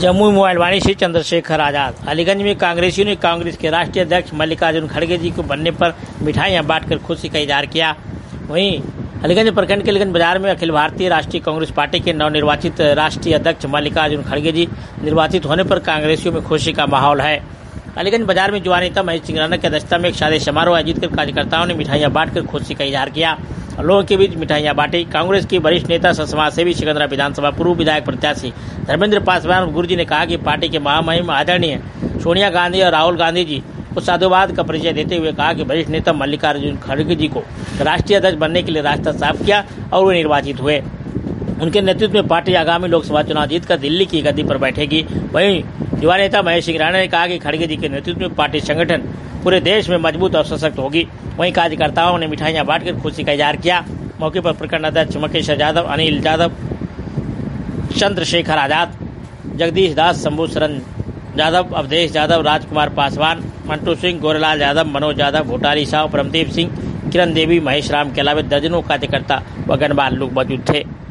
जमुई मोबाइलवाणी से चंद्रशेखर आजाद। अलीगंज में कांग्रेसियों ने कांग्रेस के राष्ट्रीय अध्यक्ष मल्लिकार्जुन खड़गे जी को बनने पर मिठाइयां बांटकर खुशी का इजहार किया। वहीं अलीगंज प्रखंड के अलीगंज बाजार में अखिल भारतीय राष्ट्रीय कांग्रेस पार्टी के नवनिर्वाचित राष्ट्रीय अध्यक्ष मल्लिकार्जुन खड़गे जी निर्वाचित होने पर कांग्रेसियों में खुशी का माहौल है। अलीगंज बाजार में युवा नेता महेश सिंह राणा की अध्यक्षता में एक शादी समारोह आयोजित कर कार्यकर्ताओं ने मिठाइयां बांटकर खुशी का इजहार किया। लोगों के बीच मिठाइयां बांटी। कांग्रेस की वरिष्ठ नेता समाज सेवी सिकंदरा विधानसभा पूर्व विधायक प्रत्याशी धर्मेंद्र पासवान गुरुजी ने कहा कि पार्टी के महामहिम आदरणीय सोनिया गांधी और राहुल गांधी जी को साधुवाद का परिचय देते हुए कहा कि वरिष्ठ नेता मल्लिकार्जुन खड़गे जी को राष्ट्रीय अध्यक्ष बनने के लिए रास्ता साफ किया और वे निर्वाचित हुए। उनके नेतृत्व में पार्टी आगामी लोकसभा चुनाव जीतकर दिल्ली की गद्दी पर बैठेगी। वहीं युवा नेता महेश सिंह राणा ने कहा कि खड़गे जी के नेतृत्व में पार्टी संगठन पूरे देश में मजबूत और सशक्त होगी। वहीं कार्यकर्ताओं ने मिठाइयां बांटकर खुशी का इजहार किया। मौके पर प्रखंड अध्यक्ष मकेश्वर यादव, अनिल यादव, चंद्रशेखर आजाद, जगदीश दास, शंभू शरण यादव, अवधेश यादव, राजकुमार पासवान, मंटू सिंह, गोरेलाल यादव, मनोज यादव, भोटारी साहु, परमदीप सिंह, किरण देवी, महेश राम के अलावा दर्जनों कार्यकर्ता व गणमान्य लोग मौजूद थे।